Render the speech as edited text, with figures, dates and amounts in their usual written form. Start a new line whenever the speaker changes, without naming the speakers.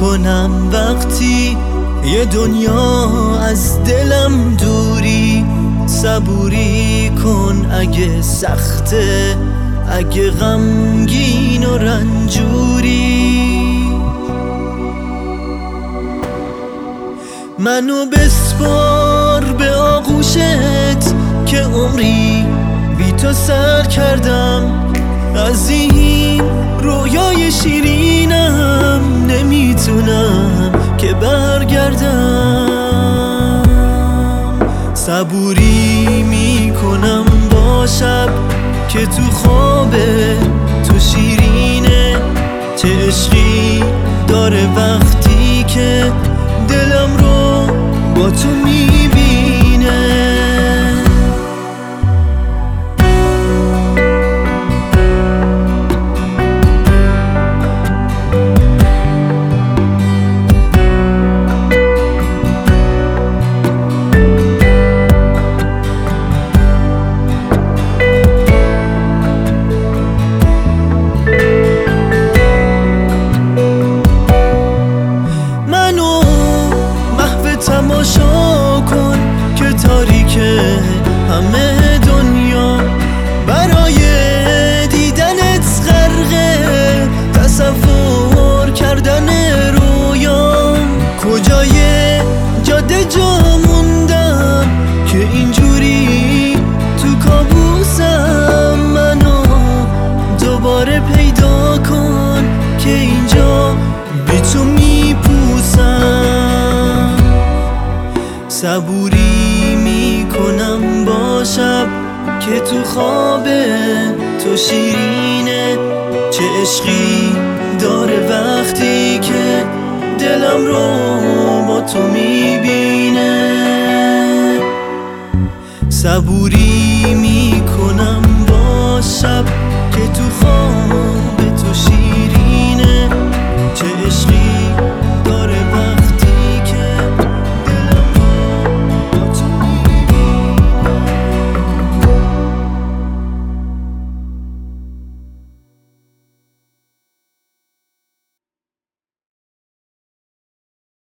میکنم وقتی یه دنیا از دلم دوری. صبوری کن اگه سخته، اگه غمگین و رنجوری. منو بسپار به آغوشت که عمری بی تو سر کردم. از این رویای شیرینم نمیتونم که برگردم. صبوری میکنم با شب که تو خوابه تو شیرینه. چه عشقی داره وقتی که دلم رو با تو میبینه. تماشا کن که تاریکه همه دنیا، برای دیدنت غرقه تصور کردن رویام. کجای جاده جا موندم که اینجوری تو کابوسم. منو دوباره پیدا کن که اینجا بی تو میپوسم. صبوری میکنم با شب که تو خوابه تو شیرینه. چه عشقی داره وقتی که دلم رو با تو میبینه. صبوری میکنم با شب که تو خوابه تو شیرینه.